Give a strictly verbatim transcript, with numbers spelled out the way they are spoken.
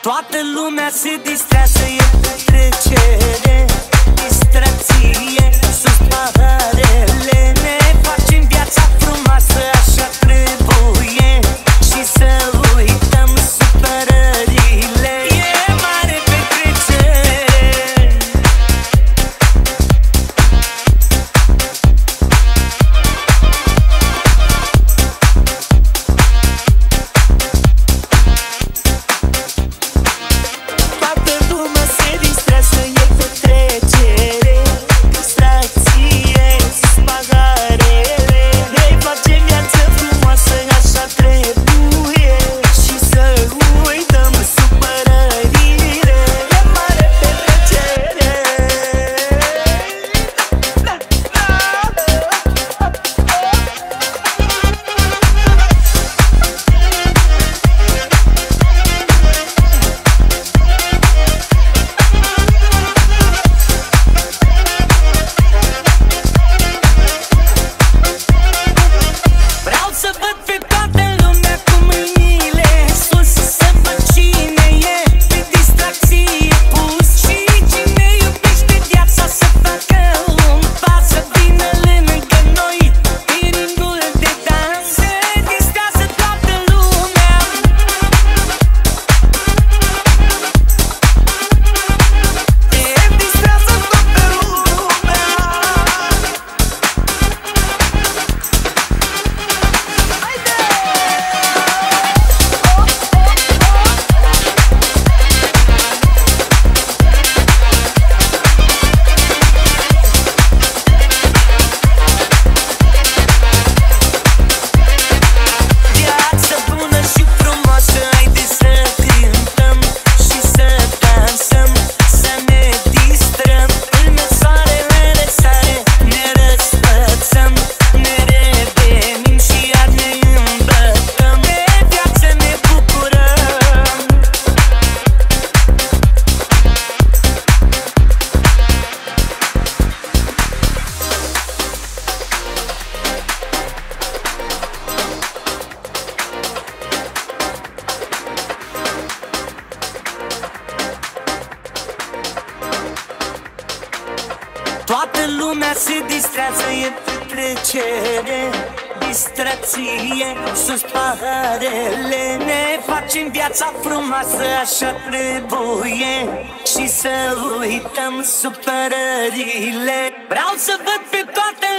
Toată lumea se distrează, e petrecere, distracție, sus paharele. Ne facem viața frumoasă, așa trebuie, și să uităm supărările. E mare petrecere. Toată lumea se distrează, e petrecere, distracție, sus paharele. Ne facem viață frumoasă, așa trebuie, și să uităm supărările. E mare petrecere. Vreau să văd pe toată lumea cu mâinile sus, să văd cine e pe distracție pus, și cine iubește viața să facă un pas, să vină lângă noi pe ringul de dans. Se distrează toată lumea. Se distrează toată lumea. Viață bună și frumoasă, haideți să cântăm și să dansăm, să ne distrăm. Până soarele răsare ne răsfățăm, ne revenim și iar ne îmbătăm. De viață ne bucurăm. Toată lumea se distrează, e petrecere, distracție, sus paharele. Ne facem viața frumoasă, așa trebuie, și să uităm supărările. Vreau să văd pe toată